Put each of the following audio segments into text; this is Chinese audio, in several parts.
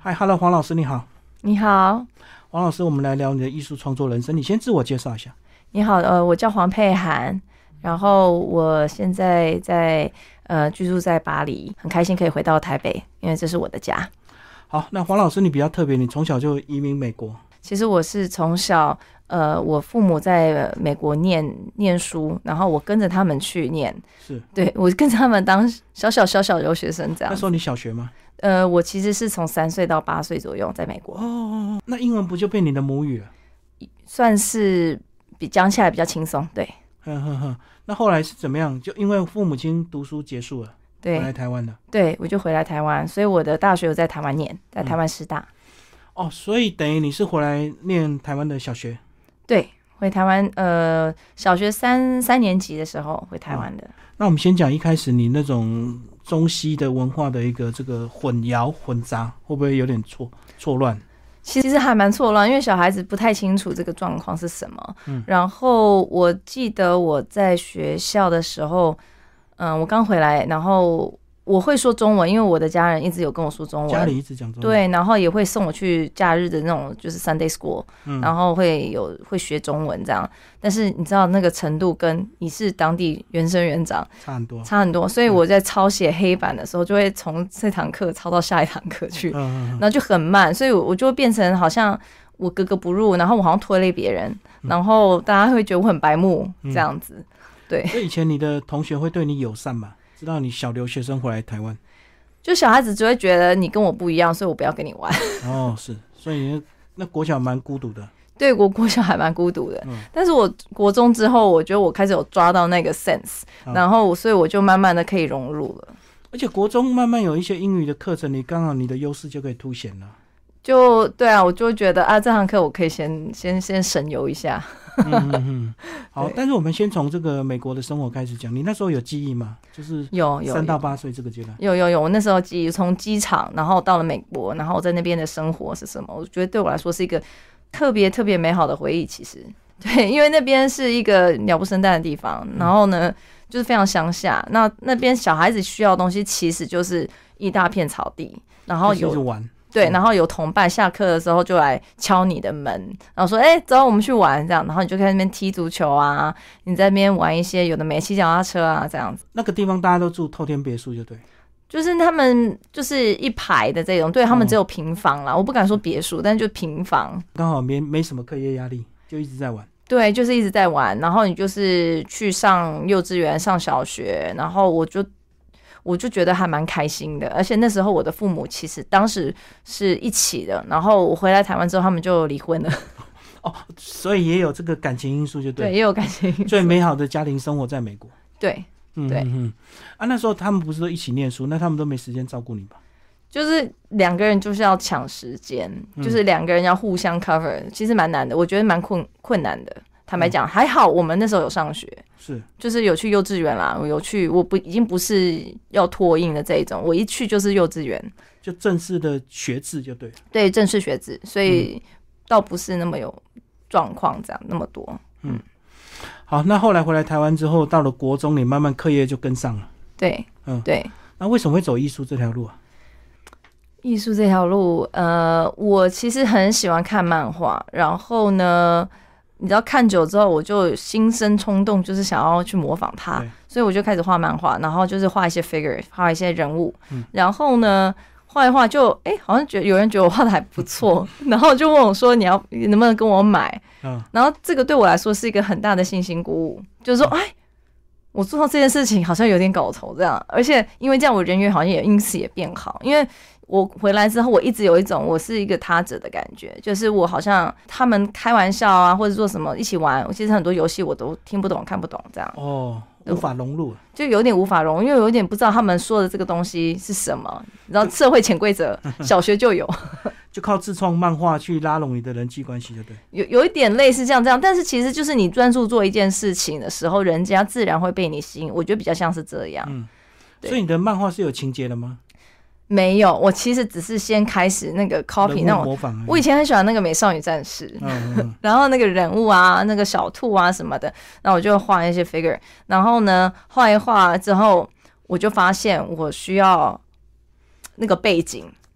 嗨 ，Hello， 黄老师你好。 你好。 黄老师，我们来聊你的艺术创作人生，你先自我介绍一下。 你好，我叫黄佩涵，然后我现在在居住在巴黎，很开心可以回到台北，因为这是我的家。 好，那黄老师你比较特别，你从小就移民美国。 其实我是从小我父母在美国念书，然后我跟着他们去念， 是， 对，我跟着他们当小留学生这样。 那时候你小学吗？ 我其实是从3岁到8岁左右在美国。 哦，那英文不就变你的母语了？ 算是讲起来比较轻松，对。 那后来是怎么样？就因为父母亲读书结束了， 对， 回来台湾了。 对，我就回来台湾，所以我的大学有在台湾念，在台湾师大。 哦，所以等于你是回来念台湾的小学？ 对，回台湾小学三年级的时候回台湾的。 那我们先讲一开始你那种中西的文化的一个这个混淆混杂，会不会有点错乱？ 其实还蛮错乱，因为小孩子不太清楚这个状况是什么。然后我记得我在学校的时候，我刚回来，然后我会说中文，因为我的家人一直有跟我说中文， 家里一直讲中文。 对，然后也会送我去假日的那种就是 Sunday School，然后会学中文这样。但是你知道那个程度跟你是当地原生园长差很多，所以我在抄写黑板的时候就会从这堂课抄到下一堂课去，然后就很慢，所以我就会变成好像我格格不入，然后我好像拖累别人，然后大家会觉得我很白目这样子。对， 所以以前你的同学会对你友善吗？知道你小留学生回来台湾， 就小孩子只会觉得你跟我不一样，所以我不要跟你玩。 哦，是，所以那国小蛮孤独的。 对，我国小还蛮孤独的，但是我国中之后，我觉得我开始有抓到那个 sense，然后所以我就慢慢的可以融入了。 而且国中慢慢有一些英语的课程，你刚好你的优势就可以凸显了。 就对啊，我就会觉得啊，这堂课我可以先神游一下。 好，但是我们先从这个美国的生活开始讲。你那时候有记忆吗？就是有 3到8岁这个阶段。 有，我那时候记忆，从机场，然后到了美国，然后在那边的生活是什么？我觉得对我来说是一个特别特别美好的回忆。其实，对，因为那边是一个鸟不生蛋的地方，然后呢，就是非常乡下。那边小孩子需要的东西其实就是一大片草地，然后有玩。 对，然后有同伴下课的时候就来敲你的门，然后说：“走，我们去玩。”这样，然后你就在那边踢足球啊，你在那边玩一些有的没骑脚踏车啊，这样子。 那个地方大家都住透天别墅，就对。 就是他们就是一排的这种，对他们只有平房啦，我不敢说别墅，但就平房。刚好没什么课业压力，就一直在玩。 对，就是一直在玩，然后你就是去上幼稚园、上小学，然后我就觉得还蛮开心的，而且那时候我的父母其实当时是一起的，然后我回来台湾之后，他们就离婚了。 哦，所以也有这个感情因素，就对。 对，也有感情因素。 最美好的家庭生活在美国。 对，对。 那时候他们不是都一起念书，那他们都没时间照顾你吧？ 就是2个人就是要抢时间，就是2个人要互相 cover，其实蛮难的，我觉得蛮困难的。坦白讲，还好我们那时候有上学，就是有去幼稚园啦，我有去，已经不是要托婴的这一种，我一去就是幼稚园， 就正式的学制就对了。 对，正式学制，所以倒不是那么有状况这样那么多。 好，那后来回来台湾之后，到了国中，你慢慢课业就跟上了。 对，对。 那为什么会走艺术这条路啊？ 艺术这条路，我其实很喜欢看漫画，然后呢，你知道看久之后，我就心生冲动，就是想要去模仿他，所以我就开始画漫画，然后就是画一些 figure， 画一些人物，然后呢，画一画就好像有人觉得我画的还不错，然后就问我说你能不能跟我买？然后这个对我来说是一个很大的信心鼓舞，就是说我做到这件事情好像有点搞头这样，而且因为这样我人缘好像也因此也变好，因为我回来之后，我一直有一种我是一个他者的感觉，就是我好像他们开玩笑啊，或者做什么一起玩，其实很多游戏我都听不懂、看不懂，这样无法融入， 就有点无法融入，因为有点不知道他们说的这个东西是什么，然后社会潜规则小学就有， 就靠自创漫画去拉拢你的人际关系，对不对？ 有一点类似这样，但是其实就是你专注做一件事情的时候，人家自然会被你吸引，我觉得比较像是这样。 所以你的漫画是有情节的吗？ 没有，我其实只是先开始那个 copy 那种模仿。 我以前很喜欢那个美少女战士，然后那个人物啊，那个小兔啊什么的，然后我就画一些 figure， 然后呢画一画之后，我就发现我需要那个背景，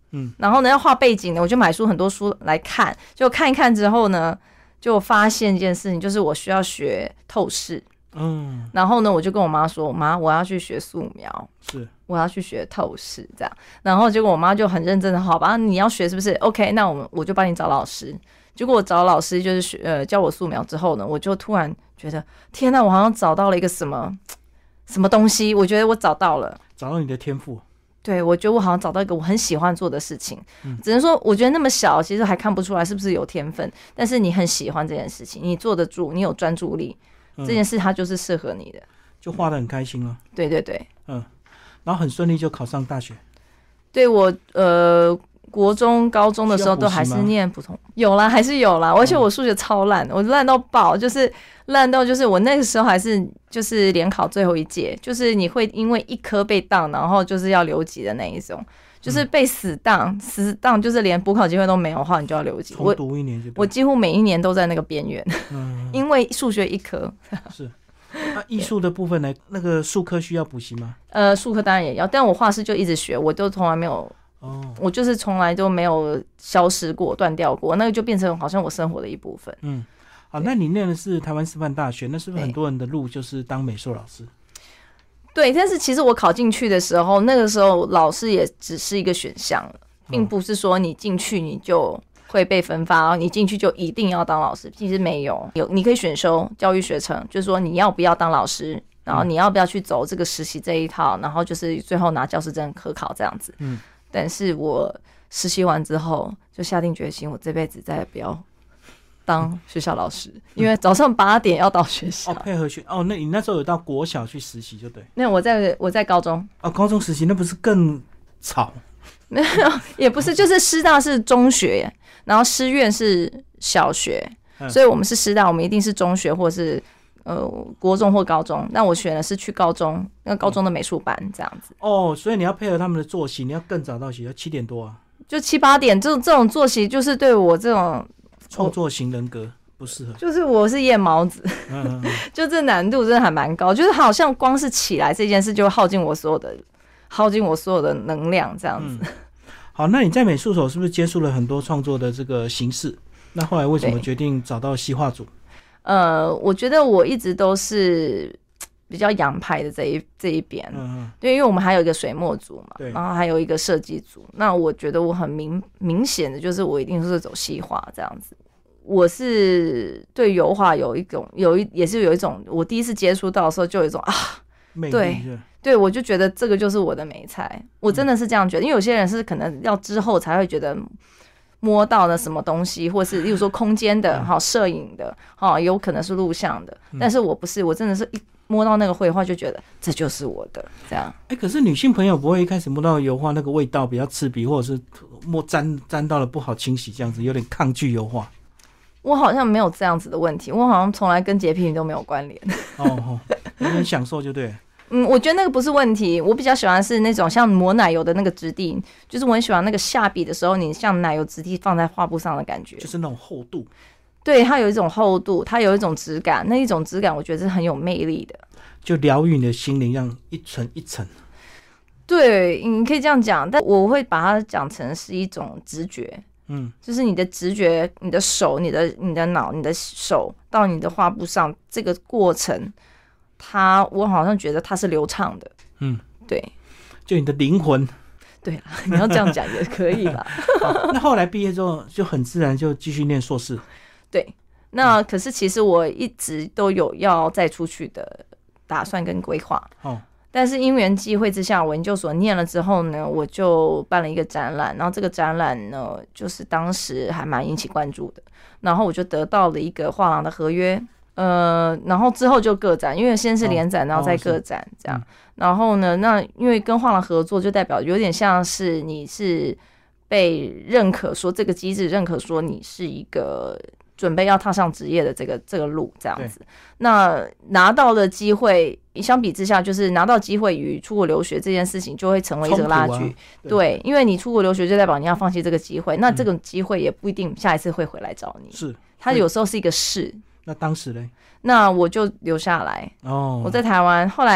然后呢要画背景呢，我就买很多书来看，就看一看之后呢，就发现一件事情，就是我需要学透视。然后呢，我就跟我妈说：“妈，我要去学素描，我要去学透视，这样。”然后结果我妈就很认真的，好吧，你要学是不是 ？OK， 那我就帮你找老师。结果我找老师就是教我素描之后呢，我就突然觉得，天哪，我好像找到了一个什么东西，我觉得我找到你的天赋。 对，我觉得我好像找到一个我很喜欢做的事情，只能说我觉得那么小，其实还看不出来是不是有天分，但是你很喜欢这件事情，你坐得住，你有专注力。这件事它就是适合你的， 就画得很开心了。 对对对， 然后很顺利就考上大学。 对，我国中、高中的时候都还是念普通，有啦，还是有啦。而且我数学超烂，我烂到爆，就是烂到就是我那个时候还是就是联考最后一届，就是你会因为一科被当，然后就是要留级的那一种。就是被死当，就是连补考机会都没有的话，你就要留级。 重读一年就对。 我几乎每一年都在那个边缘，因为数学一科。 是。那艺术的部分呢？那个术科需要补习吗？ 术科当然也要，但我画室就一直学，我都从来没有。我就是从来都没有消失过、断掉过，那个就变成好像我生活的一部分。 好，那你念的是台湾师范大学，那是不是很多人的路就是当美术老师？ 对，但是其实我考进去的时候，那个时候老师也只是一个选项了，并不是说你进去你就会被分发，你进去就一定要当老师。其实没有，你可以选修教育学程，就是说你要不要当老师，然后你要不要去走这个实习这一套，然后就是最后拿教师证科考这样子。但是我实习完之后就下定决心，我这辈子再也不要当学校老师，因为早上8点要到学校。 配合学那你那时候有到国小去实习就对。 那我在高中。 高中实习那不是更吵？ 没有，也不是，就是师大是中学，然后师院是小学，所以我们是师大，我们一定是中学或是国中或高中。那我选的是去高中，那高中的美术班这样子。 所以你要配合他们的作息，你要更早到学校，7点多啊。就 7、8点，这种作息就是对我这种创作型人格不适合。 就是我是夜猫子，就这难度真的还蛮高，就是好像光是起来这件事就耗尽我所有的能量这样子。 好，那你在美术所是不是接触了很多创作的这个形式？那后来为什么决定找到西画组？ 我觉得我一直都是比较洋派的这一边，对，因为我们还有一个水墨组嘛，然后还有一个设计组。那我觉得我很明显的就是我一定是走西画这样子。我是对油画也是有一种，我第一次接触到的时候就有一种魅力， 对，我就觉得这个就是我的美才，我真的是这样觉得。因为有些人是可能要之后才会觉得摸到了什么东西，或是例如说空间的摄影的有可能是录像的，但是我不是，我真的是一摸到那个绘画就觉得这就是我的这样。 可是女性朋友不会一开始摸到油画那个味道比较刺鼻，或者是沾到了不好清洗，这样子有点抗拒油画？ 我好像没有这样子的问题，我好像从来跟洁癖都没有关联。 你很享受就对了。 我觉得那个不是问题，我比较喜欢是那种像抹奶油的那个质地，就是我很喜欢那个下笔的时候，你像奶油质地放在画布上的感觉， 就是那种厚度。 对，它有一种厚度，它有一种质感，那一种质感我觉得是很有魅力的，就疗愈你的心灵，让一层一层。 对，你可以这样讲，但我会把它讲成是一种直觉。就是你的直觉，你的手，你的脑，你的手到你的画布上，这个过程，我好像觉得它是流畅的。对， 就你的灵魂。 对啦，你要这样讲也可以啦。 那后来毕业之后，就很自然就继续念硕士。 对，那可是其实我一直都有要再出去的打算跟规划。但是因缘际会之下，我研究所念了之后呢，我就办了一个展览，然后这个展览呢，就是当时还蛮引起关注的，然后我就得到了一个画廊的合约，然后之后就个展，因为先是联展，然后再个展这样，然后呢，那因为跟画廊合作，就代表有点像是你是被认可，说这个机制认可说你是一个准备要踏上职业的这个路这样子。那拿到的机会，相比之下，就是拿到机会与出国留学这件事情就会成为一个拉锯。对，因为你出国留学就代表你要放弃这个机会，那这种机会也不一定下一次会回来找你。是，它有时候是一个事。 那当时嘞？ 那我就留下来。我在台湾，后来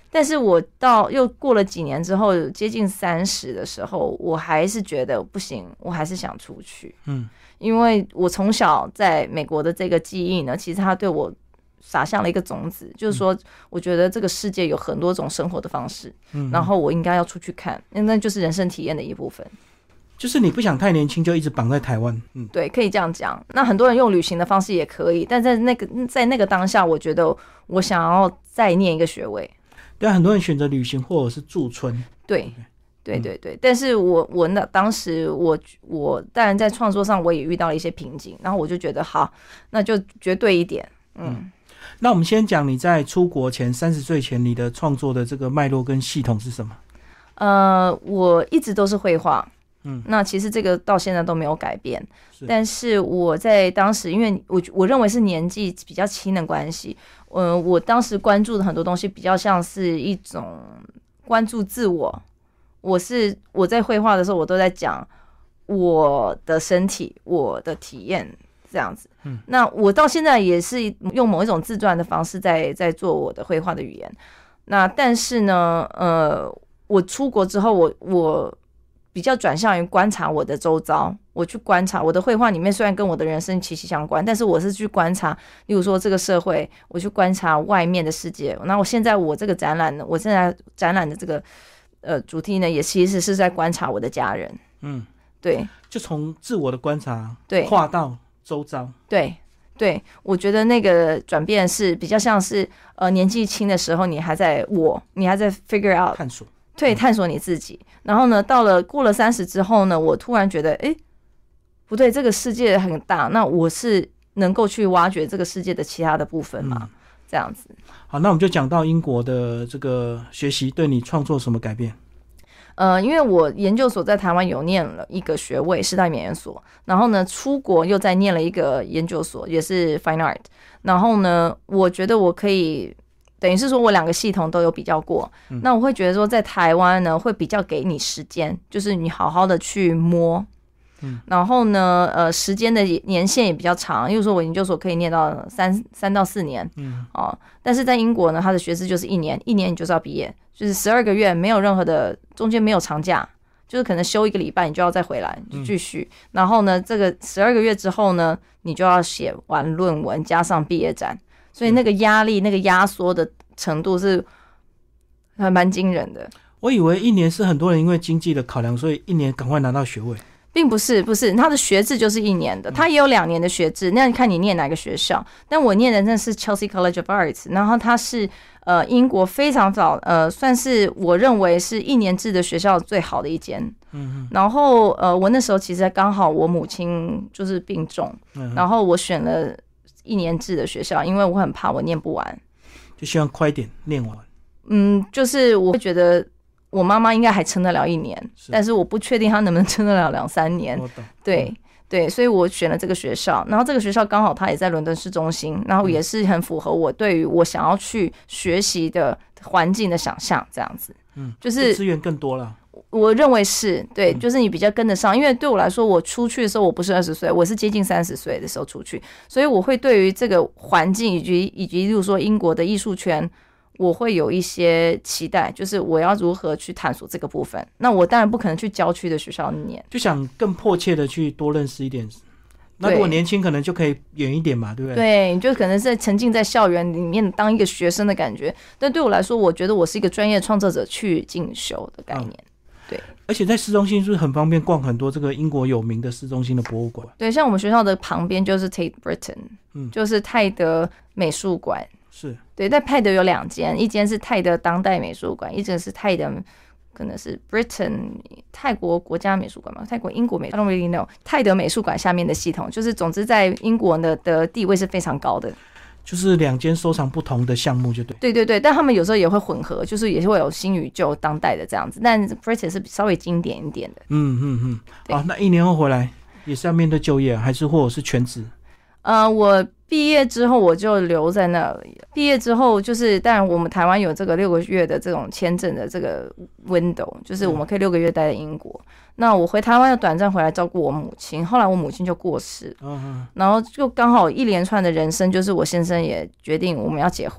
但是我到又过了几年之后，接近30的时候，我还是觉得不行，我还是想出去。因为我从小在美国的这个记忆呢，其实它对我撒下了一个种子，就是说，我觉得这个世界有很多种生活的方式，然后我应该要出去看，那就是人生体验的一部分。 就是你不想太年轻就一直绑在台湾， 对，可以这样讲。那很多人用旅行的方式也可以，但在那个当下，我觉得我想要再念一个学位。 对啊，很多人选择旅行或者是驻村。 对。但是我当时我当然在创作上我也遇到了一些瓶颈，然后我就觉得好，那就绝对一点。 那我们先讲你在出国前30岁前你的创作的这个脉络跟系统是什么？ 我一直都是绘画。那其实这个到现在都没有改变，但是我在当时，因为我认为是年纪比较轻的关系，我当时关注的很多东西比较像是一种关注自我。我在绘画的时候，我都在讲我的身体、我的体验这样子。那我到现在也是用某一种自传的方式在做我的绘画的语言。那但是呢，我出国之后，我比较转向于观察我的周遭，我去观察我的绘画里面，虽然跟我的人生息息相关，但是我是去观察，例如说这个社会，我去观察外面的世界。那我现在我这个展览呢，我现在展览的这个主题呢，也其实是在观察我的家人。对， 就从自我的观察对跨到周遭。 对，我觉得那个转变是比较像是年纪轻的时候，你还在 figure out 探索你自己。然后呢，过了30之后呢，我突然觉得，不对，这个世界很大，那我是能够去挖掘这个世界的其他的部分嘛？这样子。 好，那我们就讲到英国的这个学习对你创作什么改变？ 因为我研究所在台湾有念了一个学位，师大美研所，然后呢，出国又再念了一个研究所，也是 Fine Art。然后呢，我觉得我可以。等于是说我2个系统都有比较过，那我会觉得说在台湾呢会比较给你时间，就是你好好的去摸，然后呢时间的年限也比较长，例如说我研究所可以念到3到4年，但是在英国呢，它的学制就是1年你就是要毕业，就是12个月，没有任何的中间没有长假，就是可能休1个礼拜你就要再回来就继续，然后呢这个12个月之后呢，你就要写完论文加上毕业展。所以那个压力、那个压缩的程度是还蛮惊人的。 我以为1年是很多人因为经济的考量，所以1年赶快拿到学位。 并不是，他的学制就是1年的，他也有2年的学制，那看你念哪个学校。但我念的那是 Chelsea College of Arts， 然后它是英国非常早算是我认为是1年制的学校最好的一间。然后我那时候其实刚好我母亲就是病重，然后我选了1年制的学校，因为我很怕我念不完， 就希望快点念完。 就是我会觉得我妈妈应该还撑得了1年，但是我不确定她能不能撑得了2-3年。对，所以我选了这个学校，然后这个学校刚好它也在伦敦市中心，然后也是很符合我对于我想要去学习的环境的想象，这样子。就是资源更多了。 我认为是对，就是你比较跟得上，因为对我来说，我出去的时候我不是20岁，我是接近30岁的时候出去，所以我会对于这个环境以及例如说英国的艺术圈，我会有一些期待，就是我要如何去探索这个部分。那我当然不可能去郊区的学校念， 就想更迫切的去多认识一点。那如果年轻可能就可以远一点嘛，对不对？ 对，你就可能是沉浸在校园里面当一个学生的感觉，但对我来说，我觉得我是一个专业创作者去进修的概念。对， 而且在市中心是不是很方便逛很多这个英国有名的市中心的博物馆？ 对，像我们学校的旁边就是 Tate Britain，就是泰德美术馆。 是，对， 在泰德有2间，一间是泰德当代美术馆，一间是泰德可能是 Britain 泰国国家美术馆嘛，英国美 I don't really know 泰德美术馆下面的系统，就是总之在英国的地位是非常高的。 就是2间收藏不同的项目就对。 对，但他们有时候也会混合，就是也是会有新与旧当代的这样子，但 Britain 是稍微经典一点的。 好，那1年后回来也是要面对就业，还是或者是全职？ 我毕业之后我就留在那里。毕业之后就是，当然我们台湾有这个6个月的这种签证的这个 window， 就是我们可以6个月待在英国。那我回台湾要短暂回来照顾我母亲，后来我母亲就过世，然后就刚好一连串的人生，就是我先生也决定我们要结婚，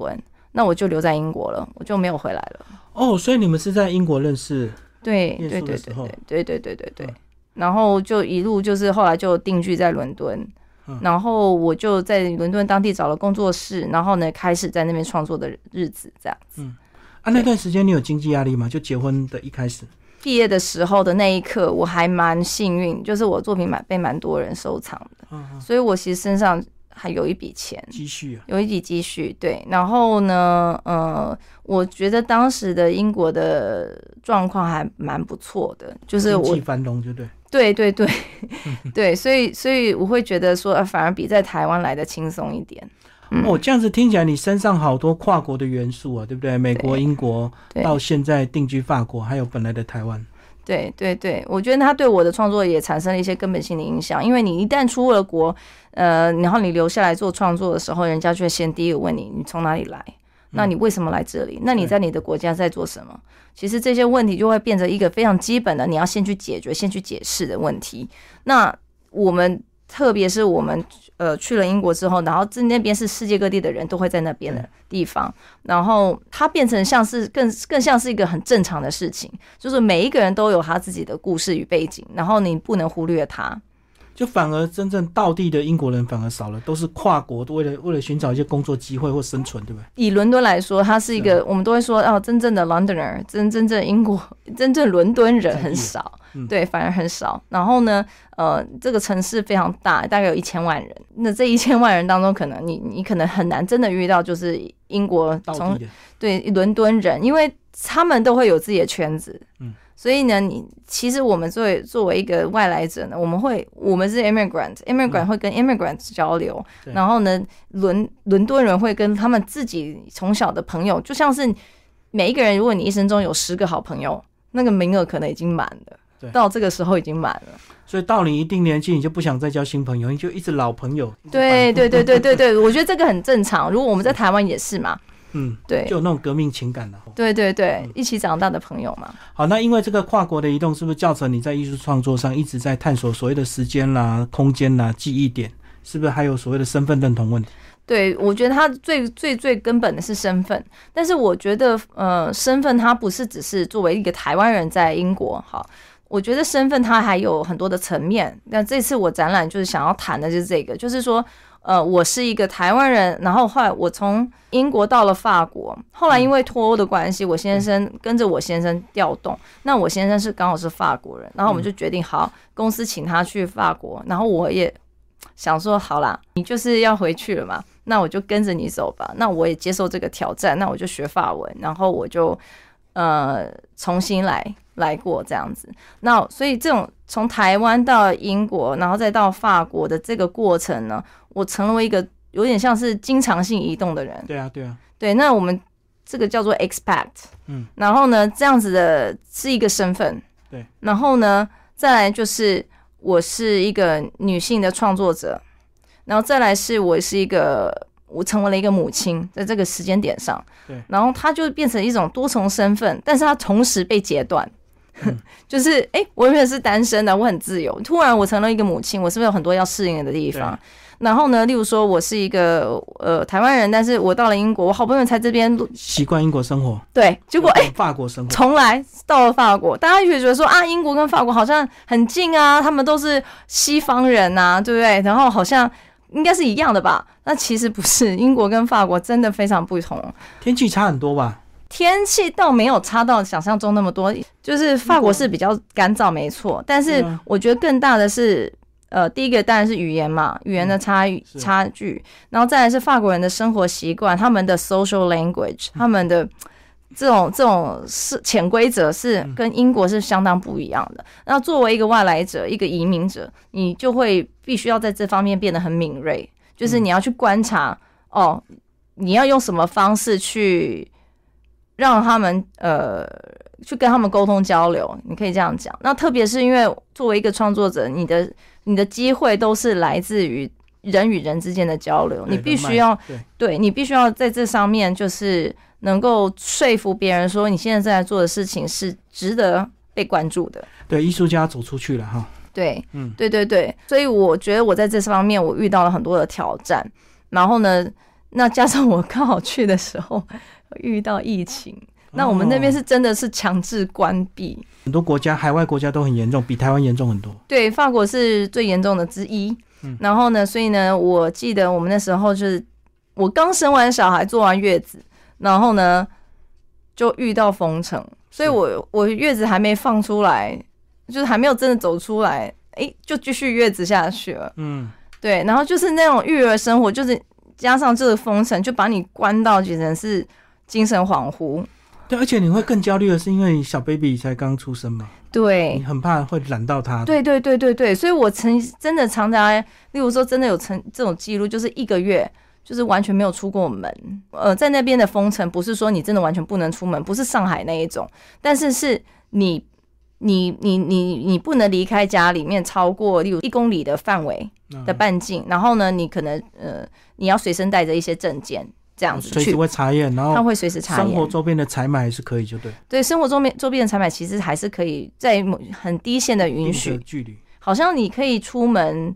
那我就留在英国了，我就没有回来了。 哦，所以你们是在英国认识？ 对对对对对对对对。然后就一路就是后来就定居在伦敦，然后我就在伦敦当地找了工作室，然后呢开始在那边创作的日子这样子。 那段时间你有经济压力吗？就结婚的一开始， 毕业的时候的那一刻，我还蛮幸运，就是我作品被蛮多人收藏的，所以我其实身上还有一笔钱积蓄啊， 有一笔积蓄，对。然后呢，我觉得当时的英国的状况还蛮不错的，就是我经济繁荣，就对。 对对对对，所以我会觉得说，反而比在台湾来的轻松一点。 这样子听起来你身上好多跨国的元素啊，对不对？美国、英国到现在定居法国，还有本来的台湾。 对对对，我觉得他对我的创作也产生了一些根本性的影响，因为你一旦出了国，然后你留下来做创作的时候，人家就会先第一个问你，你从哪里来？那你为什么来这里？那你在你的国家在做什么？其实这些问题就会变成一个非常基本的，你要先去解决、先去解释的问题。那我们特别是我们去了英国之后，然后那边是世界各地的人都会在那边的地方，然后它变成像是更像是一个很正常的事情，就是每一个人都有他自己的故事与背景，然后你不能忽略他。 就反而真正道地的英国人反而少了，都是跨国为了寻找一些工作机会或生存，对不对？ 以伦敦来说，它是一个我们都会说真正的 Londoner， 真正英国真正伦敦人很少，对，反而很少。然后呢，这个城市非常大，大概有1000万人。那这1000万人当中，可能你可能很难真的遇到就是英国从对伦敦人，因为他们都会有自己的圈子，所以呢，其实我们作为一个外来者呢，我们是 immigrant 会跟 immigrant 交流，然后呢，伦敦人会跟他们自己从小的朋友，就像是每一个人，如果你一生中有10个好朋友，那个名额可能已经满了，到这个时候已经满了。所以到你一定年纪，你就不想再交新朋友，你就一直老朋友。 对对对对对对，我觉得这个很正常。如果我们在台湾也是嘛。对， 就有那种革命情感了。 对对对，一起长大的朋友嘛。 好，那因为这个跨国的移动，是不是造成你在艺术创作上一直在探索所谓的时间啦、空间啦、记忆点？是不是还有所谓的身份认同问题？ 对，我觉得它最根本的是身份，但是我觉得身份它不是只是作为一个台湾人在英国，好，我觉得身份它还有很多的层面。那这次我展览就是想要谈的就是这个，就是说我是一个台湾人，然后后来我从英国到了法国，后来因为脱欧的关系，我先生跟着我先生调动，那我先生刚好是法国人，然后我们就决定好，公司请他去法国，然后我也想说好啦，你就是要回去了嘛，那我就跟着你走吧，那我也接受这个挑战，那我就学法文，然后我就重新来过这样子。那所以这种从台湾到英国，然后再到法国的这个过程呢，我成为一个有点像是经常性移动的人。 对啊，对啊， 对。那我们这个叫做 expat，然后呢，这样子的是一个身份。 对。然后呢，再来就是我是一个女性的创作者，然后再来是我成为了一个母亲，在这个时间点上。 对。 然后它就变成一种多重身份，但是它同时被截断。就是我原本是单身的，我很自由，突然我成了一个母亲，我是不是有很多要适应的地方？然后呢，例如说我是一个台湾人，但是我到了英国，我好不容易才这边习惯英国生活， 对，结果法国生活， 重来到了法国，大家就觉得说英国跟法国好像很近啊，他们都是西方人啊，对不对？然后好像应该是一样的吧？那其实不是，英国跟法国真的非常不同， 天气差很多吧？ 天气倒没有差到想象中那么多，就是法国是比较干燥没错，但是我觉得更大的是第一个当然是语言嘛，语言的差距，然后再来是法国人的生活习惯，他们的 social language， 他们的这种是潜规则是跟英国是相当不一样的。那作为一个外来者，一个移民者，你就会必须要在这方面变得很敏锐，就是你要去观察你要用什么方式去让他们去跟他们沟通交流，你可以这样讲。那特别是因为作为一个创作者，你的机会都是来自于人与人之间的交流，你必须要你必须要在这上面就是能够说服别人说你现在正在做的事情是值得被关注的。 对，艺术家走出去了哈。 对，对对对，所以我觉得我在这方面我遇到了很多的挑战，然后呢， 那加上我刚好去的时候遇到疫情，那我们那边是真的是强制关闭， 很多国家海外国家都很严重，比台湾严重很多。 对，法国是最严重的之一。然后呢，所以呢，我记得我们那时候就是我刚生完小孩，坐完月子，然后呢就遇到封城，所以我月子还没放出来，就是还没有真的走出来，就继续月子下去了。对，然后就是那种育儿生活，就是加上这个封城，就把你关到简直是精神恍惚。 对，而且你会更焦虑的是，因为小 baby 才刚出生嘛， 对， 你很怕会染到他。 对，所以我真的常常，例如说真的有这种记录，就是1个月就是完全没有出过门。在那边的封城不是说你真的完全不能出门，不是上海那一种，但是是你不能离开家里面超过例如1公里的范围的半径，然后呢，你可能你要随身带着一些证件。这样子随时会查验，然后他会随时查验。 生活周边的采买还是可以，就对。 对，生活周边的采买其实还是可以在很低限的允许距离，好像你可以出门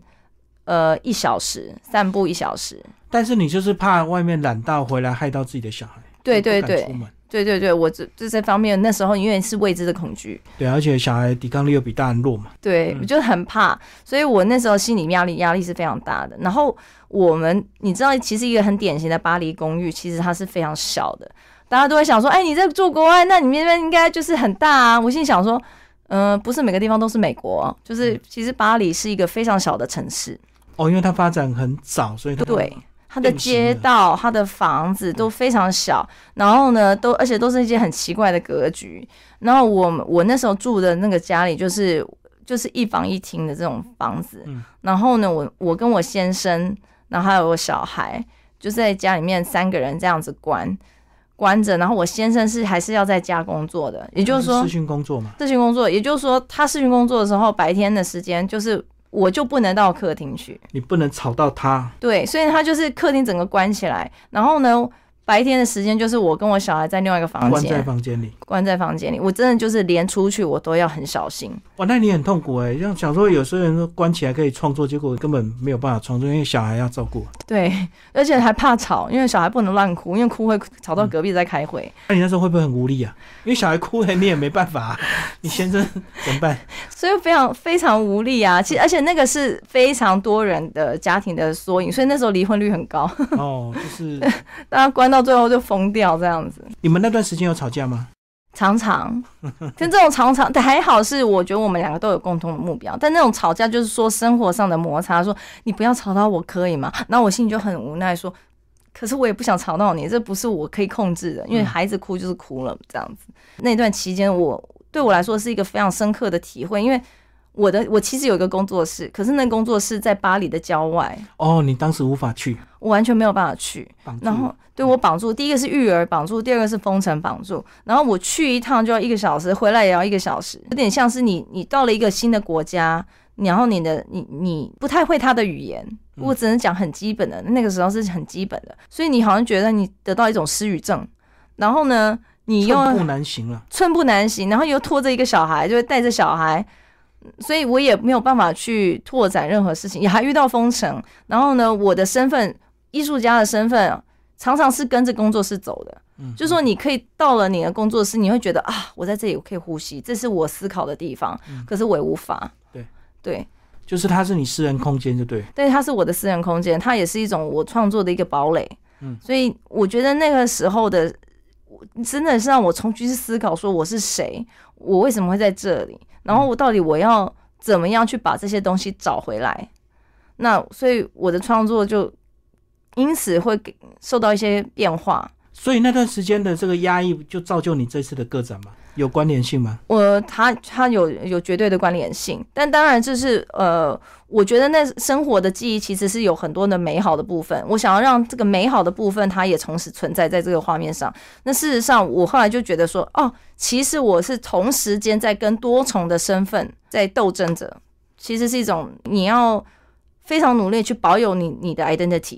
1小时，散步1小时。 但是你就是怕外面染到回来害到自己的小孩。 对，我这方面那时候因为是未知的恐惧。 对，而且小孩抵抗力又比大人弱嘛。 对，我就很怕，所以我那时候心理压力是非常大的。然后你知道，其实一个很典型的巴黎公寓，其实它是非常小的。大家都会想说，你在住国外，那你那边应该就是很大啊。我心里想说，不是每个地方都是美国，就是其实巴黎是一个非常小的城市。 因为它发展很早，所以对。它的街道、它的房子都非常小，然后呢，而且都是一些很奇怪的格局。然后我那时候住的那个家里就是1房1厅的这种房子。然后呢，我跟我先生，然后还有我小孩，就在家里面3个人这样子关着。然后我先生还是要在家工作的，也就是说视讯工作嘛。 视讯工作，也就是说他视讯工作的时候，白天的时间我就不能到客厅去， 你不能吵到他。 对，所以他就是客厅整个关起来，然后呢，白天的时间就是我跟我小孩在另外一个房间，关在房间里。我真的就是连出去我都要很小心。 哇，那你很痛苦像想说有些人说关起来可以创作，结果根本没有办法创作，因为小孩要照顾。 对，而且还怕吵，因为小孩不能乱哭，因为哭会吵到隔壁在开会。 那你那时候会不会很无力啊？因为小孩哭了你也没办法你先生怎么办？ 所以非常无力啊！其实而且那个是非常多人的家庭的缩影，所以那时候离婚率很高。 就是大家关到最后就疯掉这样子。 你们那段时间有吵架吗？ 常常，但这种常还好，是我觉得我们2个都有共同的目标。但那种吵架就是说生活上的摩擦，说你不要吵到我可以吗？然后我心里就很无奈说，可是我也不想吵到你，这不是我可以控制的，因为孩子哭就是哭了这样子。那段期间对我来说是一个非常深刻的体会，因为我其实有一个工作室，可是那工作室在巴黎的郊外。 你当时无法去？ 我完全没有办法去。然后对我绑住，第一个是育儿绑住，第二个是封城绑住。然后我去一趟就要1个小时，回来也要1个小时，有点像是你到了一个新的国家，然后你不太会他的语言，我只能讲很基本的，那个时候是很基本的，所以你好像觉得你得到一种失语症，然后呢，你又寸步难行了， 寸步难行，然后又拖着一个小孩，就会带着小孩。所以我也没有办法去拓展任何事情，也还遇到封城。然后呢，我的身份，艺术家的身份，常常是跟着工作室走的。就是说你可以到了你的工作室，你会觉得我在这里我可以呼吸，这是我思考的地方。可是我也无法。对， 就是它是你私人空间，就对。 对，它是我的私人空间，它也是一种我创作的一个堡垒。所以我觉得那个时候的真的是让我重新思考，说我是谁，我为什么会在这里。然后我要怎么样去把这些东西找回来？那所以我的创作就因此会受到一些变化。 所以那段时间的这个压抑，就造就你这次的个展吗？有关联性吗？ 它有绝对的关联性，但当然就是我觉得那生活的记忆其实是有很多的美好的部分，我想要让这个美好的部分它也同时存在在这个画面上。那事实上我后来就觉得说，其实我是同时间在跟多重的身份在斗争着，其实是一种你要非常努力去保有你的 identity。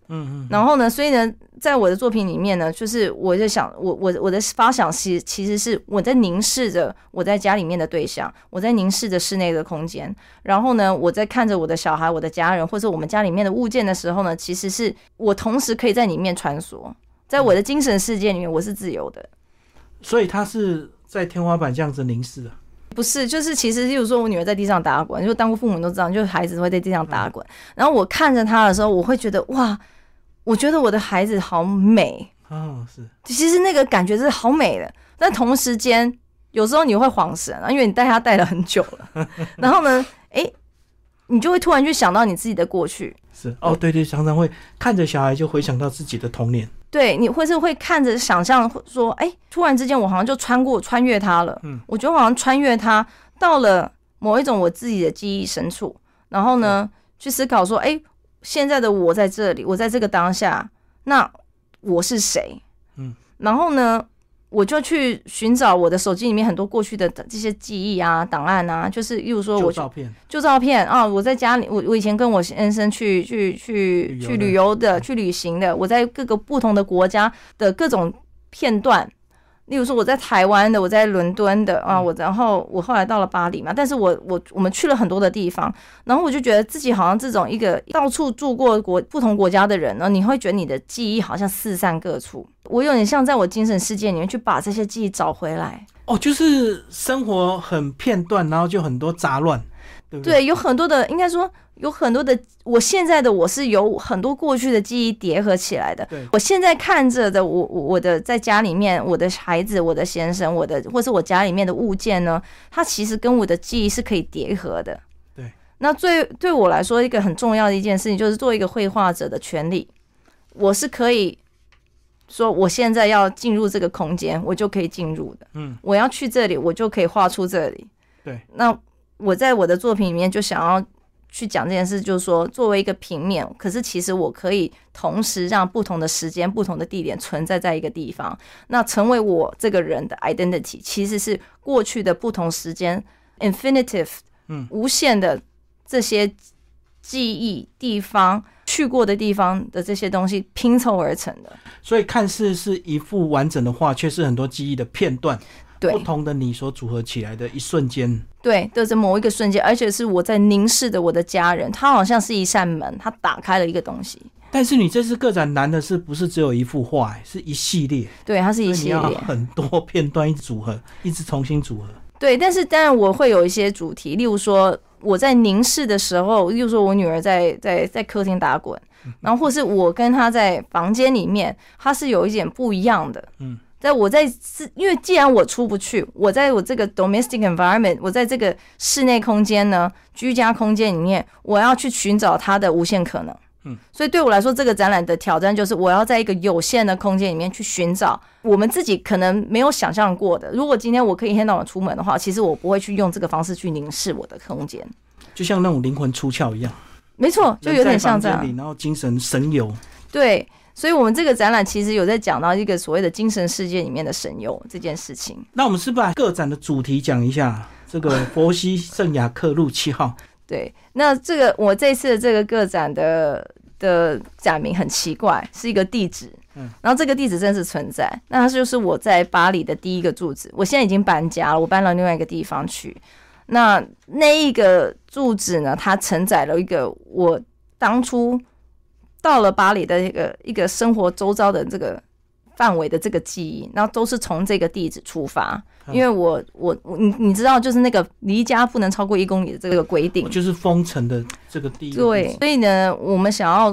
然后呢，所以呢，在我的作品里面呢，就是我在想，我的发想其实是我在凝视着我在家里面的对象，我在凝视着室内的空间，然后呢，我在看着我的小孩、我的家人或者我们家里面的物件的时候呢，其实是我同时可以在里面穿梭，在我的精神世界里面，我是自由的。 所以他是在天花板这样子凝视的。 不是，就是其实，例如说我女儿在地上打滚，就当过父母都知道，就是孩子会在地上打滚，然后我看着她的时候，我会觉得哇，我觉得我的孩子好美是， 其实那个感觉是好美的，但同时间有时候你会恍神因为你带他带了很久了，然后呢，你就会突然去想到你自己的过去， 是对，常常会看着小孩就回想到自己的童年。 对，你会看着想象说，突然之间我好像就穿越他了，我觉得我好像穿越他到了某一种我自己的记忆深处，然后呢，去思考说，现在的我在这里，我在这个当下，那我是谁？然后呢，我就去寻找我的手机里面很多过去的这些记忆啊、档案啊，就是例如说旧照片啊，我在家里，我以前跟我先生去旅游的、去旅行的，我在各个不同的国家的各种片段。例如说我在台湾的，我在伦敦的啊，然后我后来到了巴黎嘛，但是我们去了很多的地方，然后我就觉得自己好像这种一个到处住过不同国家的人呢，你会觉得你的记忆好像四散各处，我有点像在我精神世界里面去把这些记忆找回来。 就是生活很片段，然后就很多杂乱，对不对？ 对，有很多的，应该说有很多的，我现在的我是有很多过去的记忆叠合起来的。我现在看着的我的在家里面，我的孩子、我的先生、或是我家里面的物件呢，它其实跟我的记忆是可以叠合的。 对， 那对我来说，一个很重要的一件事情，就是做一个绘画者的权利，我是可以说我现在要进入这个空间，我就可以进入的。我要去这里，我就可以画出这里。 对， 那我在我的作品里面就想要去讲这件事，就是说作为一个平面，可是其实我可以同时让不同的时间、不同的地点存在在一个地方，那成为我这个人的 identity， 其实是过去的不同时间 infinitive 无限的这些记忆、地方、去过的地方的这些东西拼凑而成的。 所以看似是一幅完整的画，却是很多记忆的片段， 对， 不同的你所组合起来的一瞬间。 对，就是某一个瞬间，而且是我在凝视的我的家人，他好像是一扇门，他打开了一个东西。 但是你这次个展难的是不是只有一幅画，是一系列？ 对，它是一系列， 你要很多片段一直组合，一直重新组合。 对，但是当然我会有一些主题，例如说我在凝视的时候，例如说我女儿在客厅打滚，然后或是我跟她在房间里面，她是有一点不一样的。因为既然我出不去，我在我这个 domestic environment， 我在这个室内空间呢，居家空间里面，我要去寻找它的无限可能。所以对我来说，这个展览的挑战就是我要在一个有限的空间里面去寻找我们自己可能没有想象过的。如果今天我可以一天到晚出门的话，其实我不会去用这个方式去凝视我的空间， 就像那种灵魂出窍一样。 没错，就有点像这样， 然后精神神游。 对，所以我们这个展览其实有在讲到一个所谓的精神世界里面的神游这件事情。 那我们是不是把个展的主题讲一下？这个佛西圣雅克路7号。 对，那这个我这次的这个个展的展名很奇怪，是一个地址，然后这个地址真是存在。那它就是我在巴黎的第一个住址，我现在已经搬家了，我搬到另外一个地方去。那一个住址呢，它承载了一个我当初到了巴黎的一个生活周遭的这个范围的这个记忆，然后都是从这个地址出发。因为你知道，就是那个离家不能超过1公里的这个规定， 就是封城的这个地。 对，所以呢，我们想要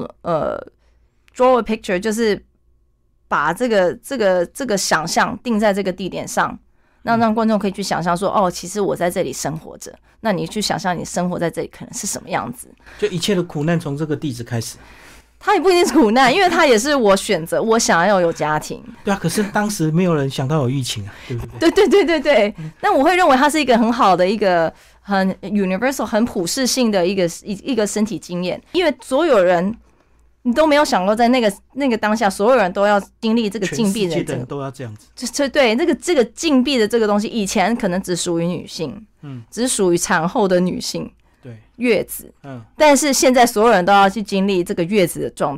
draw a picture， 就是把这个想象定在这个地点上，那让观众可以去想象说，其实我在这里生活着。那你去想象你生活在这里可能是什么样子？ 就一切的苦难从这个地址开始。 它也不一定是苦难，因为它也是我选择，我想要有家庭。 对啊，可是当时没有人想到有疫情啊，对不对？ 对。那我会认为它是一个很好的一个很 universal、很普世性的一个身体经验，因为所有人你都没有想过，在那个当下，所有人都要经历这个禁闭的， 全世界的人都要这样子。 对，这个禁闭的这个东西，以前可能只属于女性，只属于产后的女性。对，月子，但是现在所有人都要去经历这个月子的状态，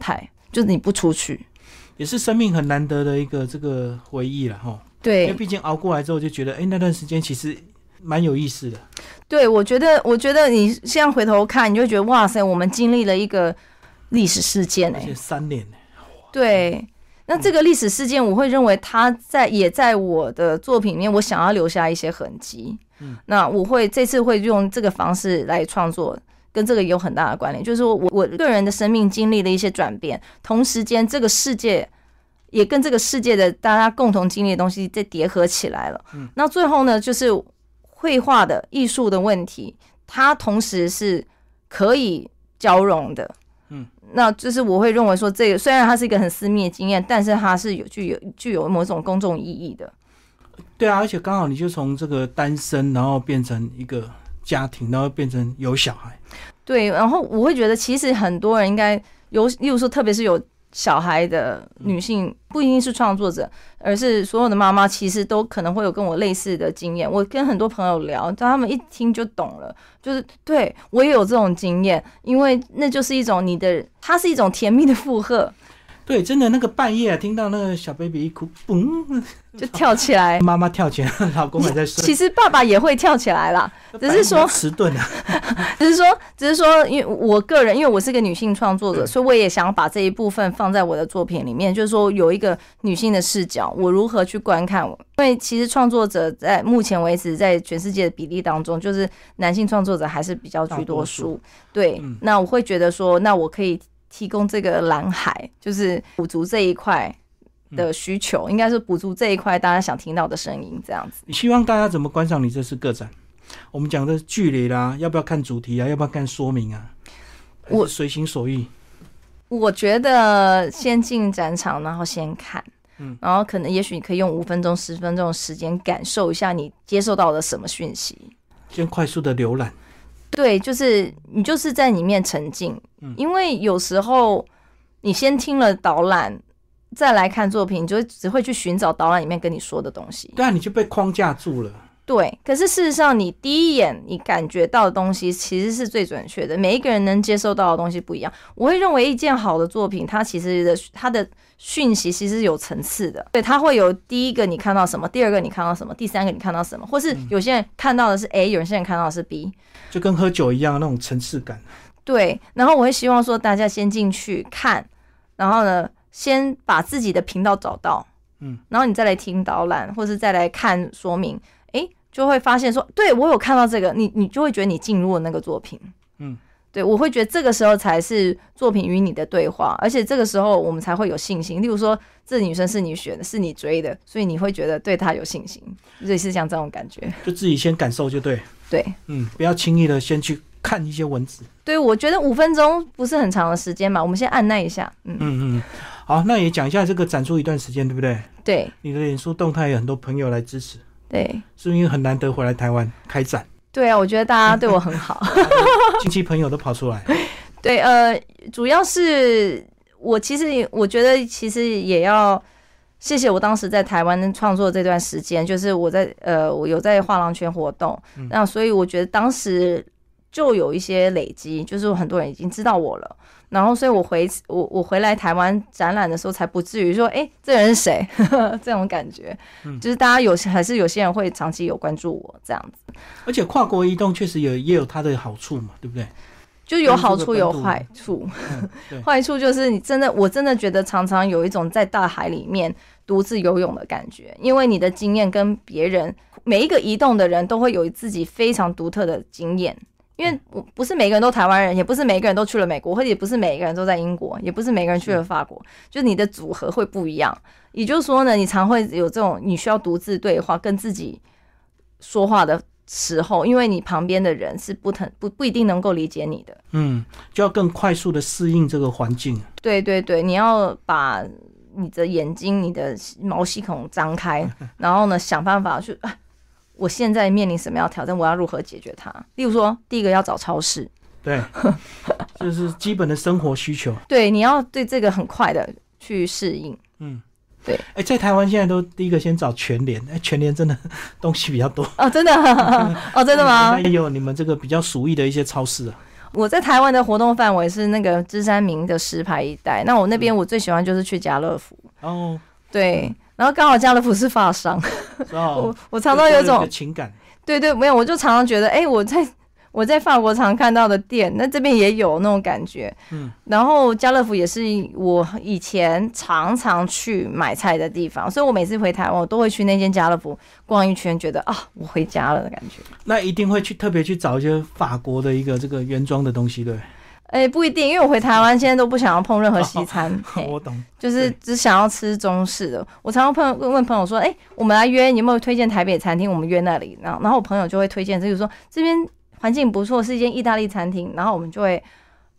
就是你不出去， 也是生命很难得的一个这个回忆了齁。 对， 因为毕竟熬过来之后就觉得，那段时间其实蛮有意思的。 对，我觉得你现在回头看，你就觉得哇塞，我们经历了一个历史事件而且3年对，那这个历史事件，我会认为它也在我的作品里面，我想要留下一些痕迹。那我这次会用这个方式来创作，跟这个有很大的关联，就是说我个人的生命经历了一些转变，同时间这个世界也跟这个世界的大家共同经历的东西在叠合起来了。那最后呢，就是绘画的艺术的问题，它同时是可以交融的。那就是我会认为说，这个虽然它是一个很私密的经验，但是它是具有某种公众意义的。 对啊，而且刚好你就从这个单身，然后变成一个家庭，然后变成有小孩。 对，然后我会觉得，其实很多人应该例如说，特别是有小孩的女性，不一定是创作者，而是所有的妈妈，其实都可能会有跟我类似的经验。我跟很多朋友聊，他们一听就懂了，就是对我也有这种经验，因为那就是一种它是一种甜蜜的负荷。 对，真的那个半夜听到那个小 baby 一哭，嘣， 就跳起来， 妈妈跳起来，老公还在睡。 其实爸爸也会跳起来啦，只是说迟钝啊。 只是说，因为我个人，因为我是个女性创作者，所以我也想把这一部分放在我的作品里面，就是说有一个女性的视角，我如何去观看。因为其实创作者在目前为止，在全世界的比例当中，就是男性创作者还是比较居多数。对，那我会觉得说，那我可以提供这个蓝海，就是补足这一块的需求，应该是补足这一块大家想听到的声音，这样子。 你希望大家怎么观赏你这次个展？我们讲的距离啦，要不要看主题啊？要不要看说明啊？我随心所欲。 我觉得先进展场，然后先看，然后可能也许你可以用5分钟、10分钟的时间感受一下你接受到了什么讯息， 先快速的浏览。 对，就是你就是在里面沉浸，因为有时候你先听了导览，再来看作品，你就只会去寻找导览里面跟你说的东西。 对啊，你就被框架住了。 对，可是事实上，你第一眼你感觉到的东西其实是最准确的。每一个人能接受到的东西不一样。我会认为一件好的作品，它其实它的讯息其实是有层次的。对，它会有第一个你看到什么，第二个你看到什么，第三个你看到什么，或是有些人看到的是 A，有些人看到的是 B， 就跟喝酒一样那种层次感。 对，然后我会希望说大家先进去看，然后呢，先把自己的频道找到，然后你再来听导览，或是再来看说明，就会发现说，对，我有看到这个，你就会觉得你进入了那个作品。对，我会觉得这个时候才是作品与你的对话，而且这个时候我们才会有信心。例如说，这女生是你选的，是你追的，所以你会觉得对她有信心，类似像这种感觉。 就自己先感受就对。 对， 不要轻易的先去看一些文字。 对，我觉得5分钟不是很长的时间嘛，我们先按捺一下。 好，那也讲一下这个展出一段时间，对不对？ 对， 你的脸书动态有很多朋友来支持。 对， 是不是因为很难得回来台湾开展？ 对啊，我觉得大家对我很好， 亲戚朋友都跑出来。 对，主要是我觉得其实也要谢谢我当时在台湾创作这段时间，就是我有在画廊圈活动，那所以我觉得当时就有一些累积，就是很多人已经知道我了。然后，所以我回来台湾展览的时候，才不至于说，这人是谁这种感觉。就是大家还是有些人会长期有关注我这样子。 而且跨国移动确实也有它的好处嘛，对不对？ 就有好处有坏处。坏处就是我真的觉得常常有一种在大海里面独自游泳的感觉，因为你的经验跟别人每一个移动的人都会有自己非常独特的经验。因为不是每个人都台湾人，也不是每个人都去了美国，或者也不是每个人都在英国，也不是每个人去了法国，就是你的组合会不一样。也就是说呢，你常会有这种你需要独自对话跟自己说话的时候，因为你旁边的人是不一定能够理解你的。 就要更快速的适应这个环境。 对对对，你要把你的眼睛、你的毛细孔张开，然后呢想办法去。我现在面临什么样的挑战？我要如何解决它？例如说，第一个要找超市， 对，这是基本的生活需求。 对，你要对这个很快的去适应。对。 在台湾现在都第一个先找全联，全联真的东西比较多。 真的，真的吗？ 也有你们这个比较属意的一些超市啊。 我在台湾的活动范围是那个芝山明的石牌一带，那我那边我最喜欢就是去家乐福。 哦， 对，然后刚好家乐福是发商，我常常有一种情感。 对对，没有，我就常常觉得，我在法国常看到的店，那这边也有那种感觉。然后家乐福也是我以前常常去买菜的地方，所以我每次回台湾，我都会去那间家乐福逛一圈，觉得啊，我回家了的感觉。 那一定会特别去找一些法国的一个这个原装的东西，对？ 不一定，因为我回台湾现在都不想要碰任何西餐， 我懂， 就是只想要吃中式的。我常常问朋友说，我们来约，你有没有推荐台北餐厅？我们约那里，然后我朋友就会推荐，就是说这边环境不错，是一间意大利餐厅，然后我们就会，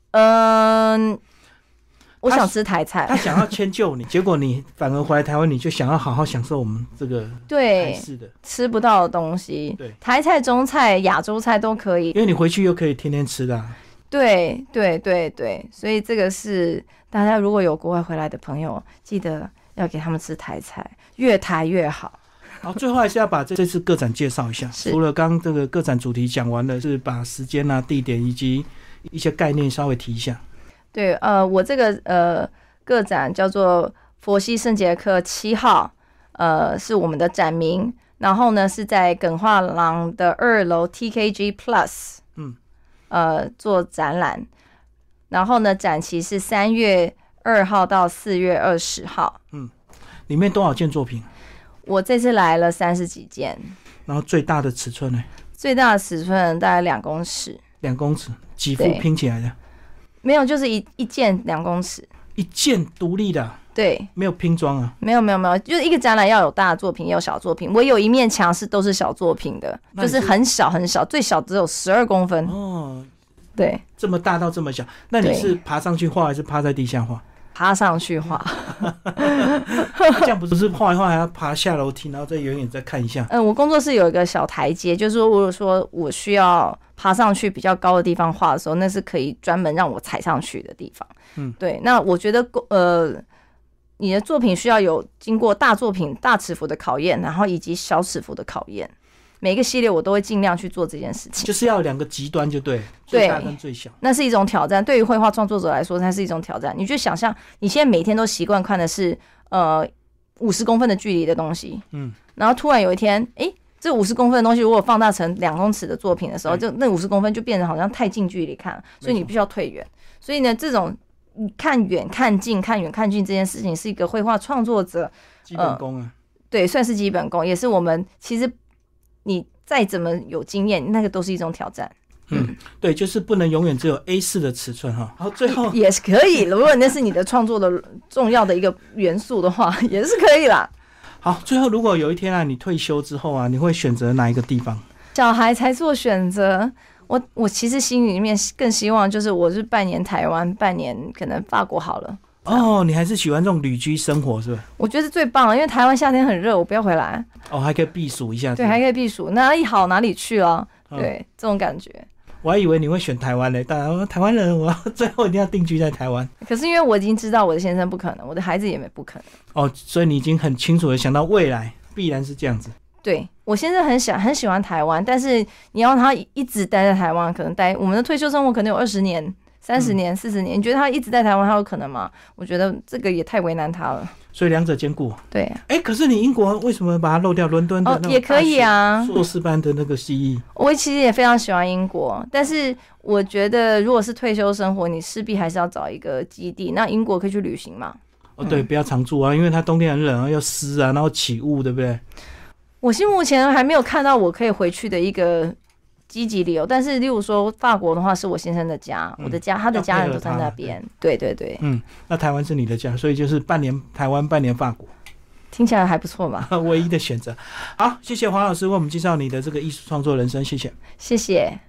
我想吃台菜， 他想要迁就你，结果你反而回来台湾，你就想要好好享受我们这个台式的吃不到的东西， 对， 台菜、中菜、亚洲菜都可以， 因为你回去又可以天天吃的。 对对对对，所以这个是大家如果有国外回来的朋友，记得要给他们吃台菜，越台越好。 好，最后还是要把这次个展介绍一下。除了刚刚这个个展主题讲完了，是把时间啊、地点以及一些概念稍微提一下。 对，我这个个展叫做佛系圣杰克7号，是我们的展名，然后呢是在耿画廊的2楼 TKG Plus。做展览，然后呢，展期是3月2号到4月20号。 里面多少件作品？ 我这次来了30几件。 然后最大的尺寸呢？ 最大的尺寸大概2公尺。 2公尺，几幅拼起来的？ 没有，就是一件2公尺。 一件独立的？ 对， 没有拼装啊？ 没有，就是一个展览要有大的作品，也有小作品。我有一面墙都是小作品的，就是很小很小，最小只有12公分。 哦， 对， 这么大到这么小，那你是爬上去画还是趴在地下画？ 爬上去画。 这样不是画一画还要爬下楼梯，然后再远远再看一下？ 我工作室有一个小台阶，就是说，如果说我需要爬上去比较高的地方画的时候，那是可以专门让我踩上去的地方。对，那我觉得你的作品需要有经过大作品大尺幅的考验，然后以及小尺幅的考验。每个系列我都会尽量去做这件事情， 就是要2个极端就对，最大跟最小， 那是一种挑战。对于绘画创作者来说，那是一种挑战。你就想象你现在每天都习惯看的是50公分的距离的东西，然后突然有一天，这50公分的东西如果放大成2公尺的作品的时候，就那50公分就变成好像太近距离看，所以你必须要退远。所以呢，这种看远看近看远看近这件事情，是一个绘画创作者基本功啊。 对，算是基本功，也是我们其实你再怎么有经验，那个都是一种挑战。 对，就是不能永远只有 A4 的尺寸哈。好，最后也是可以，如果那是你的创作的重要的一个元素的话，也是可以啦。 好，最后如果有一天啊，你退休之后啊，你会选择哪一个地方？ 小孩才做选择。我其实心里面更希望就是我是半年台湾，半年可能法国好了。 你还是喜欢这种旅居生活是吧？ 我觉得是最棒的，因为台湾夏天很热，我不要回来。 还可以避暑一下。 对，还可以避暑，哪里好哪里去啊？对，这种感觉。 我还以为你会选台湾嘞，当然台湾人，我最后一定要定居在台湾。 可是因为我已经知道我的先生不可能，我的孩子也没不可能。所以你已经很清楚的想到未来必然是这样子。 对，我先生很喜欢台湾，但是你要他一直待在台湾，可能我们的退休生活可能有20年、30年、40年，你觉得他一直在台湾，他有可能吗？我觉得这个也太为难他了。 所以2者兼顾。 对啊。 可是你英国为什么把它漏掉？伦敦的那种也可以啊， 硕士班的那个系艺。 我其实也非常喜欢英国，但是我觉得如果是退休生活，你势必还是要找一个基地。那英国可以去旅行嘛？ 对，不要常住啊，因为它冬天很冷啊，又湿啊，然后起雾，对不对？ 我目前还没有看到我可以回去的一个积极理由，但是例如说法国的话是我先生的家，我的家，他的家人都在那边。对对对。 那台湾是你的家，所以就是半年台湾，半年法国， 听起来还不错嘛。 唯一的选择。好，谢谢黄老师为我们介绍你的这个艺术创作人生，谢谢。 谢谢。